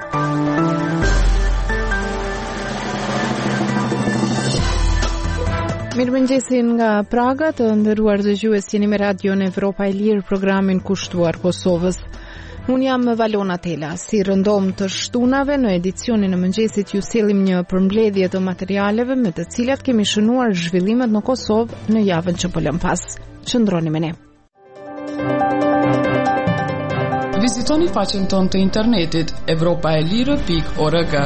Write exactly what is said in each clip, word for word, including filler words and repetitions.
Mirëmëngjesin nga Praga, të nderuar dëgjues, jeni me Radion Evropa e Lirë, programin kushtuar Kosovës. Unë jam Valona Tela. Si rëndom të shtunave në edicionin e mëngjesit ju sjellim një përmbledhje të materialeve me të cilat kemi shënuar zhvillimet në Kosovë në javën që po lëm pas. Qëndroni me ne. Vizitoni faqen tonë të internetit evropa e lirë pikë org.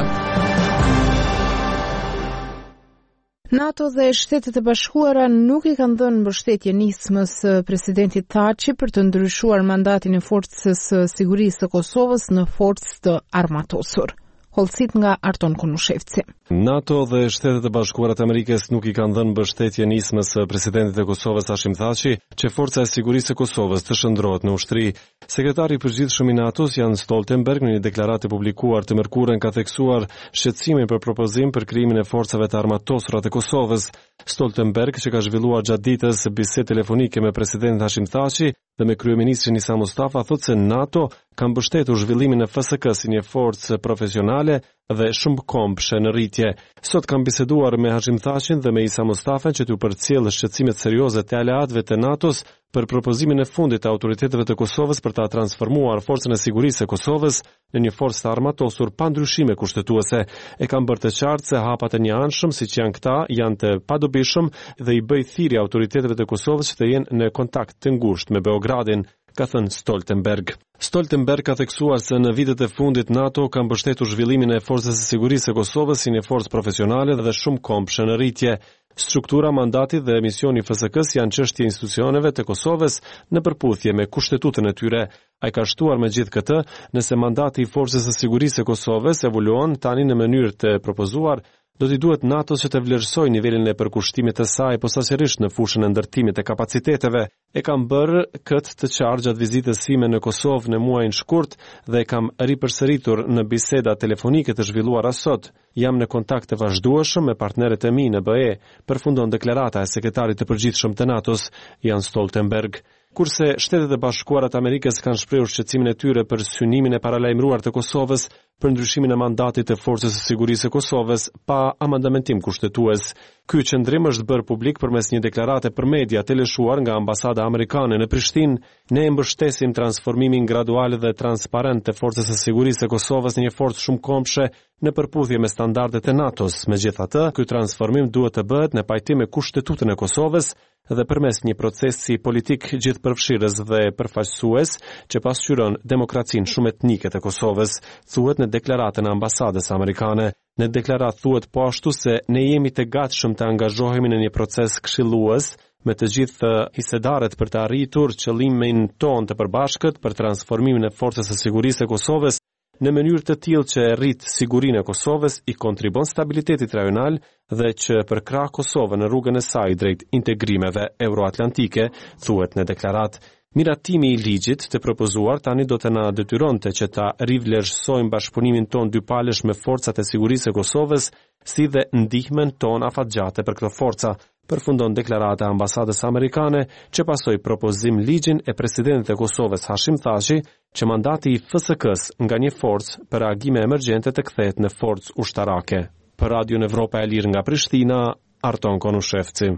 NATO dhe Shtetet e Bashkuara nuk i kanë dhënë mbështetje nismës së presidentit Thaçi për të ndryshuar mandatin e Forcës së Sigurisë së Kosovës në forcë të armatosur. Hollësit nga Arton Konushevci. NATO dhe Shtetet e Bashkuara të Amerikës nuk i kanë dhënë mbështetje nismës së presidentit të Kosovës Hashim Thaçi që Forca e Sigurisë së Kosovës të shndrohet në ushtri. Sekretari i përgjithshëm i NATO-s Jens Stoltenberg në një deklaratë e publikuar të mërkurën ka theksuar shqetësimin për propozim për krijimin e forcave të armatosura të Kosovës. Stoltenberg, që ka zhvilluar gjatë ditës bisedë telefonike me presidentin Hashim Thaçi dhe me kryeministrin Isa Mustafa, thotë se NATO ka mbështetur zhvillimin e F S K si një forcë profesionale dhe shumë kombëshe në rritje. Sot kam biseduar me Hashim Thacin dhe me Isa Mustafa që t'u përcjell shqetësimet serioze të aleatëve të NATO-s për propozimin e fundit të autoriteteve të Kosovës për ta transformuar Forcën e Sigurisë së Kosovës në një forcë të armatosur pa ndryshime kushtetuese. E kam bërë të qartë se hapat e njëanshëm siç janë këta janë të padobishëm dhe i bëj thirrje autoriteteve të Kosovës që të jenë në kontakt të ngushtë me Beogradin, ka thënë Stoltenberg. Stoltenberg ka theksuar se në vitet e fundit NATO ka mbështetur zhvillimin e Forcës së Sigurisë së Kosovës si një forcë profesionale dhe shumë kombëshe në rritje. Struktura, mandati dhe misioni F S K-s janë çështje institucioneve të Kosovës në përputhje me kushtetutën e tyre. Ai ka shtuar me gjithë këtë, nëse mandati i Forcës së Sigurisë së Kosovës evoluon tani në mënyrë të propozuar, do t'i duhet NATO që të vlerësoj nivelin e përkushtimit të saj posaçërisht në fushën e ndërtimit të kapaciteteve. E kam bërë këtë të qartë gjatë vizitës sime në Kosovë në muajin shkurt dhe e kam ripërsëritur në biseda telefonike të zhvilluara sot. Jam në kontakt të vazhdueshëm me partnerët e mi në B E, përfundon deklarata e sekretarit të përgjithshëm të NATO-s, Jens Stoltenberg. Kurse Shtetet e Bashkuara të Amerikës kanë shprehur shqetësimin e tyre për synimin e paralajmëruar të Kosovës për ndryshimin e mandatit të Forcës së Sigurisë së Kosovës pa amandamentim kushtetues. Ky qendrim është bërë publik përmes një deklarate për media të lëshuar nga ambasada amerikane në Prishtinë. Ne mbështesim transformimin gradual dhe transparent të Forcës së Sigurisë së Kosovës në një forcë shumë kombëshe në përputhje me standardet e NATO-s. Megjithatë, ky transformim duhet të bëhet në pajtim me kushtetutën e Kosovës dhe përmes një procesi politik gjithëpërfshirës dhe përfaqësues që pasqyron demokracinë shumë etnike të Kosovës, thuhet në deklaratën e ambasadës amerikane. Në deklaratë thuhet po ashtu se ne jemi të gatshëm të angazhohemi në një proces këshillues me të gjithë hisedarët për të arritur qëllimin ton të përbashkët për transformimin e Forcës së Sigurisë së Kosovës në mënyrë të tillë që e rrit sigurinë e Kosovës, i kontribon stabilitetit rajonal dhe që përkrah Kosovën në rrugën e saj drejt integrimeve euroatlantike, thuhet në deklaratë. Miratimi i ligjit të propozuar tani do të na detyronte që ta rivlerësojmë bashkëpunimin ton dypalësh me forcat e sigurisë së Kosovës, si dhe ndihmën ton afatgjate për këto forca, përfundon deklarata e ambasadës amerikane që pasoi propozim ligjin e presidentit të Kosovës Hashim Thaçi që mandati i F S K-s nga një forcë për reagime emergjente të kthehet në forcë ushtarake. Për Radion Evropa e Lirë nga Prishtina, Arton Konushevci.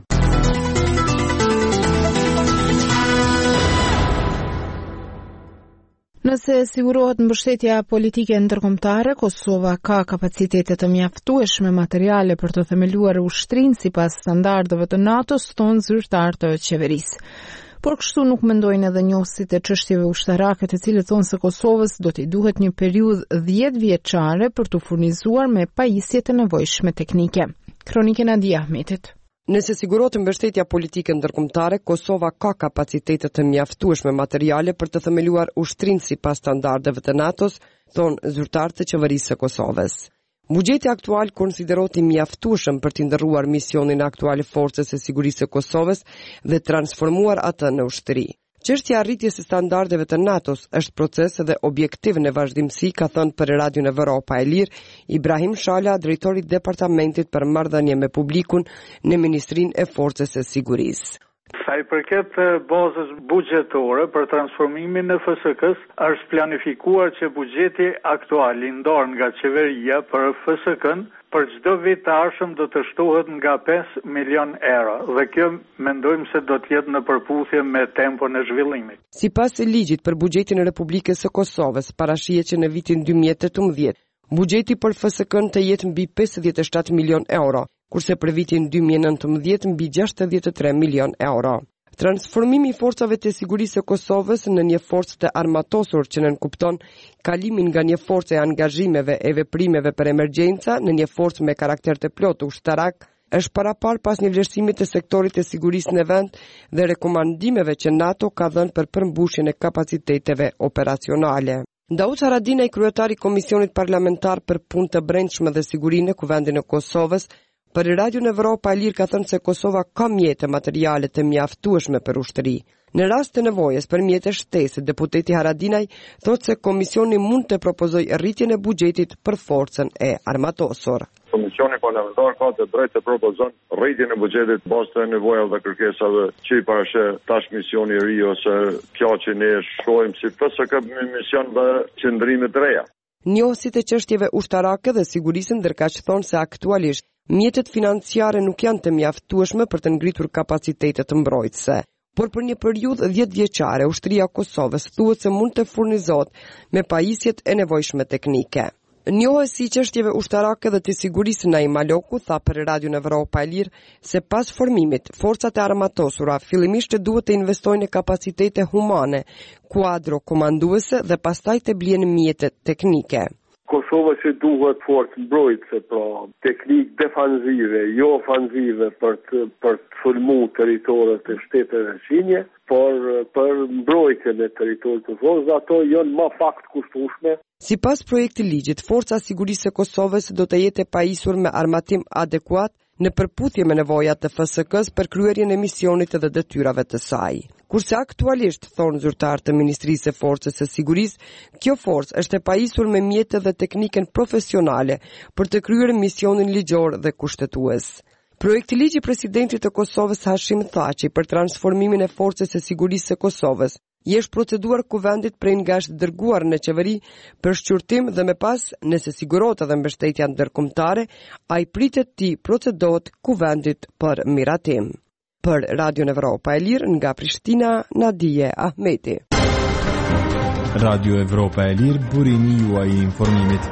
Nëse sigurohet mbështetja politike ndërkombëtare, Kosova ka kapacitete të mjaftueshme materiale për të themeluar ushtrinë sipas standardeve të NATO-s, tonë zyrtar të qeverisë. Por kështu nuk mendojnë edhe njohësit e çështjeve ushtarake, të cilët thonë se Kosovës do t'i duhet një periudhë dhjetë vjeçare për t'u furnizuar me pajisjet e nevojshme teknike. Kronikën e Adi Ahmetit. Nëse sigurohet mbështetja politike ndërkombëtare, Kosova ka kapacitete të mjaftueshme materiale për të themeluar ushtrinë sipas standardeve të NATO-s, thonë zyrtarët e qeverisë së Kosovës. Buxheti aktual konsiderohet i mjaftueshëm për të ndërruar misionin aktual i Forcës së Sigurisë së Kosovës dhe transformuar atë në ushtri. Çështja e arritjes së standardeve të NATO-s është proces dhe objektiv në vazhdimsi, ka thënë për Radion Evropa e Lirë Ibrahim Shala, drejtori i departamentit për marrëdhënie me publikun në Ministrinë e Forcës së Sigurisë. Sa i përket bazës buxhetore për transformimin e F S K-s, është planifikuar që buxheti aktual i ndarë nga qeveria për F S K-n për çdo vit të ardhshëm do të shtohet nga pesë milion euro dhe kjo mendojmë se do të jetë në përputhje me tempon e zhvillimit. Sipas ligjit për buxhetin e Republikës së Kosovës, parashihet që në vitin dy mijë e tetëmbëdhjetë buxheti për F S K-n të jetë mbi pesëdhjetë e shtatë milion euro, kurse për vitin dy mijë e nëntëmbëdhjetë mbi gjashtëdhjetë e tre milion euro. Transformimi i forcave të sigurisë së Kosovës në një forcë të armatosur që nënkupton kalimin nga një forcë e angazhimeve e veprimeve për emergjenca në një forcë me karakter të plotë ushtarak, është parapar pas një vlerësimi të sektorit të sigurisë në vend dhe rekomandimeve që NATO ka dhënë për përmbushjen e kapaciteteve operacionale. Daud Haradinaj, kryetari i Komisionit Parlamentar për Punë të Brendshme dhe Sigurinë në Kuvendin e Kosovës, për Radio Evropa e Lirë ka thënë se Kosova ka mjete materiale të mjaftueshme për ushtri. Në rast të nevojës për mjete shtesë, deputeti Haradinaj thotë se komisioni mund të propozojë rritjen e buxhetit për forcën e armatosur. Komisioni parlamentar ka të drejtë të propozon rritjen e buxhetit bazë të nevojave dhe kërkesave që i parashë tash misioni i ri ose kjo që ne shohim si F S K mision dhe qëndrime të reja. Njohësit e çështjeve ushtarake dhe sigurisë ndërkaq thonë se aktualisht mjetet financiare nuk janë të mjaftueshme për të ngritur kapacitetet mbrojtëse. Por për një periudhë dhjetë vjeçare, ushtria e Kosovës thuhet se mund të furnizohet me pajisjet e nevojshme teknike. Njohësi i çështjeve ushtarake dhe të sigurisë Naim Maloku tha për Radio Evropa e Lirë se pas formimit, forcat e armatosura fillimisht duhet të investojnë në kapacitete humane, kuadro komanduese dhe pastaj të blien mjetet teknike. Kosova që duhet forcë mbrojtëse, pra teknikë defanzive, jo ofanzive për të, për të sulmu territoret e shteteve shinje, por për mbrojtjen e territorit të Kosovës, ato janë më fakt kushtueshme. Sipas projektit ligjit, Forca e Sigurisë së Kosovës do të jetë e pajisur me armatim adekuat në përputhje me nevojat të F S K-s për kryerjen e misionit dhe detyrave të saj. Kurse aktualisht, thonë zyrtar të Ministrisë së Forcës së Sigurisë, kjo forcë është e pajisur me mjete dhe teknikën profesionale për të kryer misionin ligjor dhe kushtetues. Projekti ligji i presidentit të Kosovës Hashim Thaçi për transformimin e Forcës së Sigurisë së Kosovës i është proceduar kuvendit prej nga është dërguar në qeveri për shqyrtim dhe me pas, nëse sigurohet edhe mbështetja ndërkombëtare, ai pritet të procedohet kuvendit për miratim. Për Radio Evropa e Lirë nga Prishtina, Nadije Ahmeti. Radio Evropa e Lirë, burimi juaj i informimit.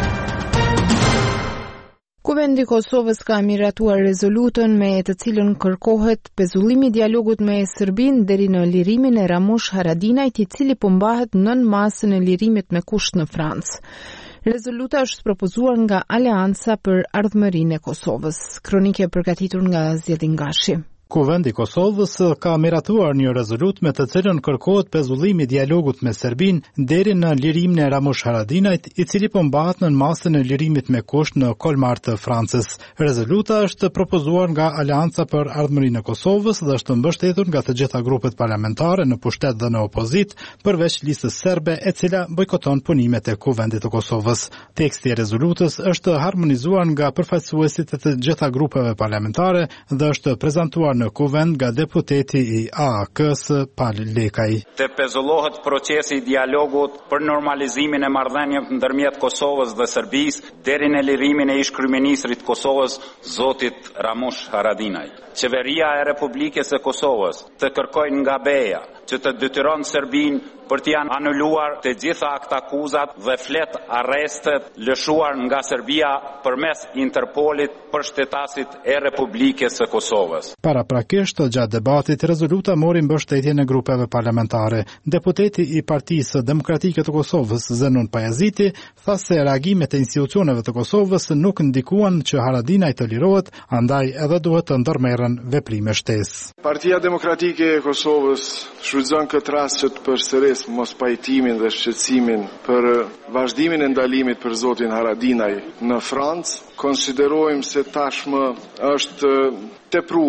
Kuvendi i Kosovës ka miratuar rezolutën me të cilën kërkohet pezullimi i dialogut me Serbinë deri në lirimin e Ramush Haradinajt, i cili po mbahet nën masën e lirimit me kusht në Francë. Rezoluta është propozuar nga Aleanca për Ardhmërinë e Kosovës. Kronike përgatitur nga Zjedin Gashi. Kuvendi i Kosovës ka miratuar një rezolut me të cilën kërkohet pezullimi i dialogut me Serbinë deri në lirimin e Ramush Haradinajt, i cili po mbahet në masën e lirimit me kusht në Kolmar të Francës. Rezoluta është propozuar nga Aleanca për Ardhmërinë e Kosovës dhe është mbështetur nga të gjitha grupet parlamentare në pushtet dhe në opozit, përveç listës serbe e cila bojkoton punimet e Kuvendit të Kosovës. Teksti i rezolutës është harmonizuar nga përfaqësuesit e të gjitha grupeve parlamentare dhe është prezantuar në kuvend nga deputeti i A A K-s Pal Lekaj. Të pezullohet procesi i dialogut për normalizimin e marrëdhënieve ndërmjet Kosovës dhe Serbisë deri në lirimin e ish-kryeministrit Kosovës, zotit Ramush Haradinaj. Qeveria e Republikës së Kosovës të kërkojnë nga BE-ja që të detyron Serbinë për të janë anuluar të gjitha akt akuzat dhe flet arrestet lëshuar nga Serbia përmes Interpolit për shtetasit e Republikës së Kosovës. Paraprakisht, gjatë debatit, rezoluta mori mbështetjen e grupeve parlamentare. Deputeti i Partisë Demokratike të Kosovës, Zenon Pajaziti, tha se reagimet e institucioneve të Kosovës nuk ndikuan që Haradinaj të lirohet, andaj edhe duhet të ndërmerren veprime shtesë. Partia Demokratike e Kosovës shfrytëzon këtë rast që të përsërisë mos pajtimin dhe shqetësimin për vazhdimin e ndalimit për zotin Haradinaj në Francë. Konsiderojmë se tashmë është tepruar me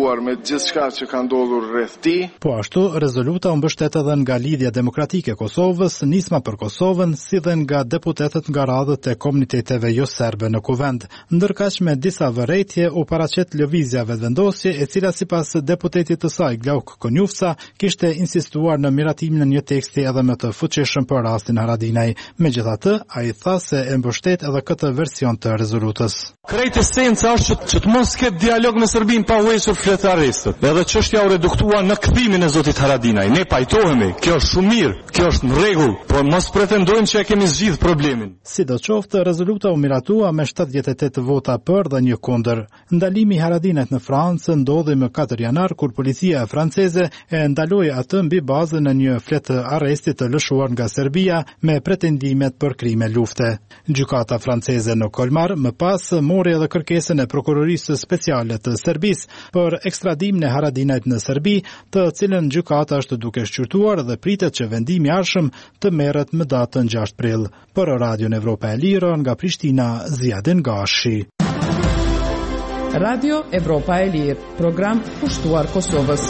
gjithçka që ka ndodhur rreth tij. Po ashtu, rezoluta u mbështet edhe nga Lidhja Demokratike e Kosovës, Nisma për Kosovën, si dhe nga deputetët nga radhët e komuniteteve jo serbe në kuvend. Ndërkaq me disa vërejtje u paraqet lëvizja vetëvendosje, e cila sipas deputetit të saj Glauk Konjufca kishte insistuar në miratimin e një teksti edhe më të fuqishëm për rastin Haradinaj. Megjithatë, ai tha se e mbështet edhe këtë version të rezolutës. Krejt esenca është që, që të mos ketë dialog me Serbinë pa huajtur fletaristët. Edhe çështja u reduktua në kthimin e zotit Haradinaj. Ne pajtohemi, kjo është shumë mirë, kjo është në rregull, por mos pretendojmë që e kemi zgjidhur problemin. Sidoqoftë, rezoluta u miratua me shtatëdhjetë e tetë vota për dhe një kundër. Ndalimi i Haradinajt në Francë ndodhi më katër janar kur policia franceze e ndaloi atë mbi bazën e një flet arresti të lëshuar nga Serbia me pretendimet për krime lufte. Gjykata franceze në Kolmar më pas mori edhe kërkesën e prokurorisë speciale të Serbisë për ekstradimin e Haradinajt në Serbi, të cilën gjykata është duke shqyrtuar dhe pritet që vendimi i arshëm të merret më datën gjashtë prill. Për Radion Evropa e Lirë nga Prishtina, Ziadin Gashi. Radio Evropa e Lirë, program pushtuar Kosovës.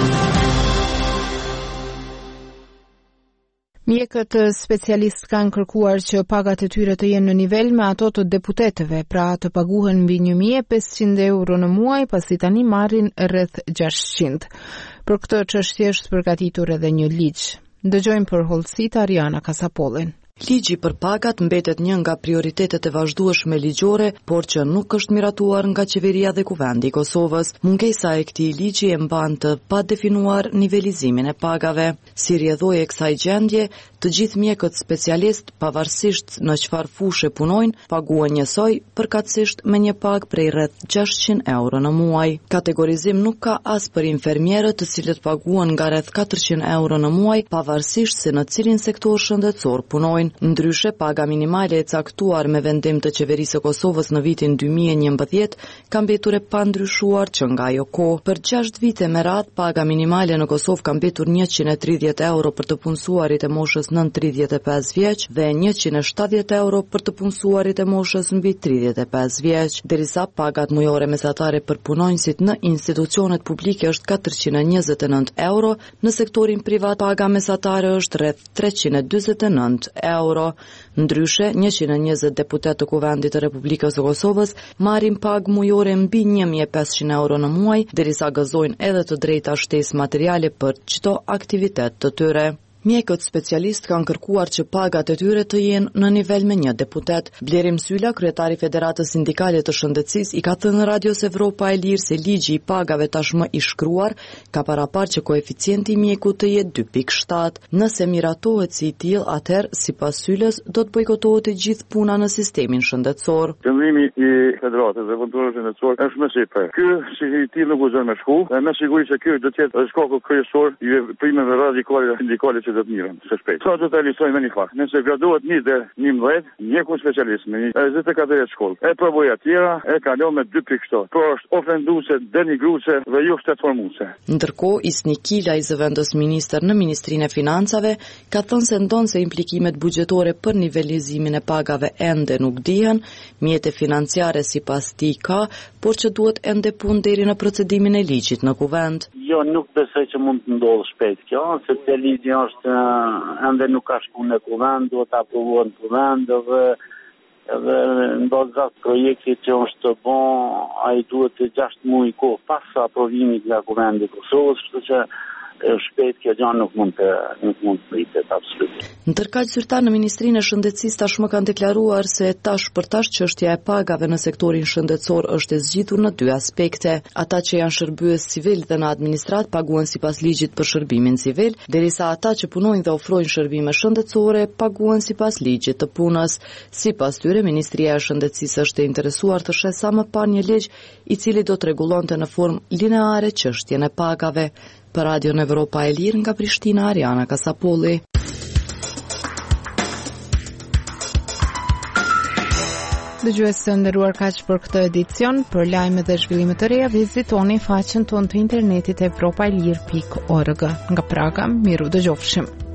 Mjekët specialist kanë kërkuar që pagat e tyre të jenë në nivel me ato të deputetëve, pra të paguhen mbi një mijë e pesëqind euro në muaj, pasi tani marrin rreth gjashtëqind. Për këtë çështje është përgatitur edhe një ligj. Dëgjojmë për hollësit Ariana Kasapollin. Ligji për pagat mbetet një nga prioritetet e vazhdueshme ligjore, por që nuk është miratuar nga qeveria dhe kuvendi i Kosovës. Mungesa e këtij ligji e mban të padefinuar nivelizimin e pagave. Si rrjedhoi e kësaj gjendje, të gjithë mjekët specialist, pavarësisht në çfarë fushe punojnë, paguhen njësoj, përkatësisht me një pagë prej rreth gjashtëqind euro në muaj. Kategorizim nuk ka as për infermierët, të cilët paguhen nga rreth katërqind euro në muaj, pavarësisht se në cilin sektor shëndetësor punojnë. Ndryshe, paga minimale e caktuar me vendim të qeverisë së Kosovës në vitin dy mijë e njëmbëdhjetë ka mbetur e pandryshuar që nga ajo kohë. Për gjashtë vite me radhë, paga minimale në Kosovë ka mbetur njëqind e tridhjetë euro për të punësuarit e moshës nën tridhjetë e pesë vjeç dhe njëqind e shtatëdhjetë euro për të punësuarit e moshës mbi tridhjetë e pesë vjeç, derisa pagat mujore mesatare për punonjësit në institucionet publike është katërqind e njëzet e nëntë euro, në sektorin privat paga mesatare është rreth treqind e dyzet e nëntë euro. Ndryshe, njëqind e njëzet deputet të kuvendit të Republikës së Kosovës marrin pagë mujore mbi një mijë e pesëqind euro në muaj, derisa gëzojnë edhe të drejta shtesë materiale për çdo aktivitet të tyre. Mjekët specialist kanë kërkuar që pagat e tyre të jenë në nivel me një deputet. Blerim Sylla, kryetari i Federatës Sindikale të Shëndetësisë, i ka thënë Radios Evropa e Lirë se ligji i pagave tashmë i shkruar ka paraparë që koeficienti i mjekut të jetë dy pikë shtatë. Nëse miratohet si i tillë, atëherë sipas Syllës do të bojkotohet e gjithë puna në sistemin shëndetësor. Qëndrimi i Federatës dhe Kontrollit Shëndetësor është më sipër. Ky si i tillë nuk guxon me shku, dhe me siguri se ky do të jetë shkaku kryesor i veprimeve radikale sindikale që do të mirën së shpejt. Sa do të realizojmë me një fakt? Nëse graduat një dhe njëmbëdhjetë, mjeku specialist me njëzet e katër vjeç shkollë. E provoi tjera, e kalon me dy pikë shtatë. Por është ofenduese, denigruese dhe jo shtetformuese. Ndërkohë, Isni Kila, i zëvendës ministër në Ministrinë e Financave, ka thënë se ndonë se implikimet buxhetore për nivelizimin e pagave ende nuk dihen, mjete financiare sipas tij ka, por që duhet ende punë deri në procedimin e ligjit në kuvend. Jo, nuk besoj që mund të ndodhë shpejt kjo, sepse ligji është ende nuk ka shku në kuvend, duhet të aprovuar në kuvend, dhe edhe ndodhë projekti që është të bon, a i duhet të gjashtë muaj kohë pas aprovimit nga kuvendi Kosovës, kështu që shpejt kjo gjë nuk mund të nuk mund të pritet absolutisht. Ndërkaq zyrtar në Ministrinë e Shëndetësisë tashmë kanë deklaruar se tash për tash çështja e pagave në sektorin shëndetësor është e zgjitur në dy aspekte. Ata që janë shërbyes civil dhe në administrat paguhen sipas ligjit për shërbimin civil, derisa ata që punojnë dhe ofrojnë shërbime shëndetësore paguhen sipas ligjit të punës. Sipas tyre, Ministria e Shëndetësisë është e interesuar të shesë sa më parë një ligj i cili do të rregullonte në formë lineare çështjen e pagave. Për Radion Evropa e Lirë nga Prishtina, Ariana Kasapolli. Dëgjues të nderuar, kaq për këtë edicion. Për lajme dhe zhvillime të reja, vizitoni faqen tonë të internetit evropaelir pikë org. Nga Praga, miru dëgjofshim.